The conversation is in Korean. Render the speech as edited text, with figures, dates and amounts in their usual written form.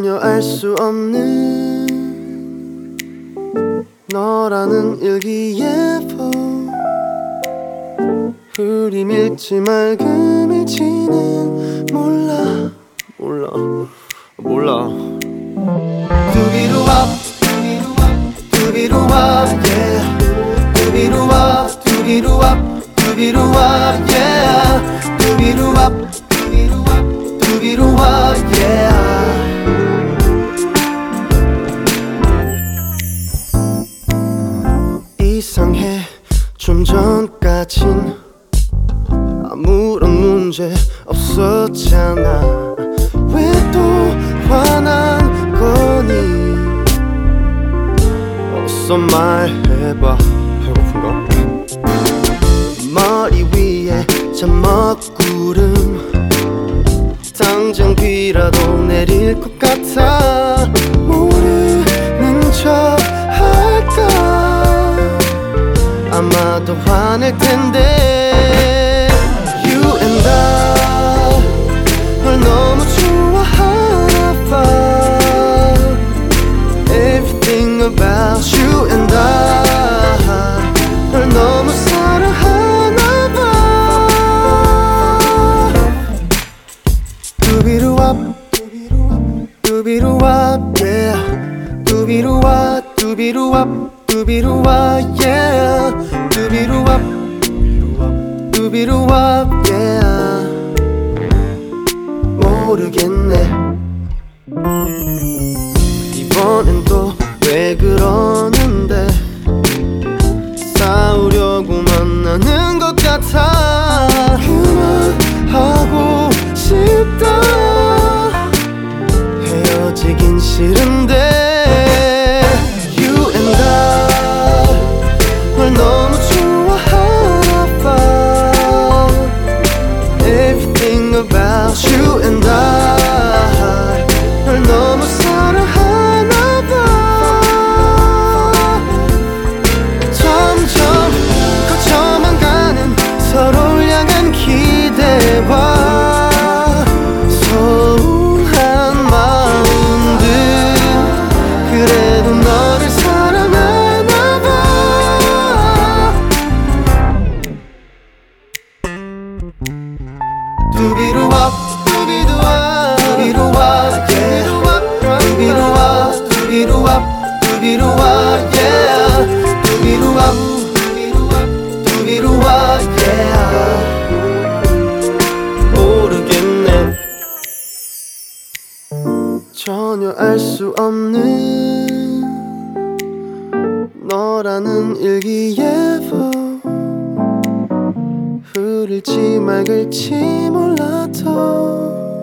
전혀 알 수 없는 너라는 일기예보 흐림 잃지 맑음 잃지는 몰라 두비루왑 두비루왑 yeah 두비루왑 두비루왑 yeah 두비루왑 yeah 이상해 좀 전까진 아무런 문제 없었잖아 왜 또 화난 거니 어서 말해봐 배고픈가? 머리 위에 자먹구름 당장 비라도 내릴 것 같아 모르는 척 할까 아마도 화낼 텐데 You and I 널 너무 좋아하나 봐 Everything about you and I 널 너무 사랑하나 봐 두비루왑 두비루왑 yeah 두비루왑 두비루왑 yeah 두비루왑 yeah 모르겠네 이번엔 또 왜 그러는데 싸우려고 만나는 것 같아 그만하고 싶다 헤어지긴 싫은데 You and I 널 너무 좋아하나 봐 Everything about you and I 널 너무 사랑하나 봐 점점 커져만 가는 서로를 향한 기대와 소중한 마음들 그래도 너를 사랑하나 봐 두비루왑 두비루왑 yeah 두비루왑 yeah 두비루왑 yeah 모르겠네 전혀 알 수 없는 너라는 일기예보 흐릴지 맑을지 몰라도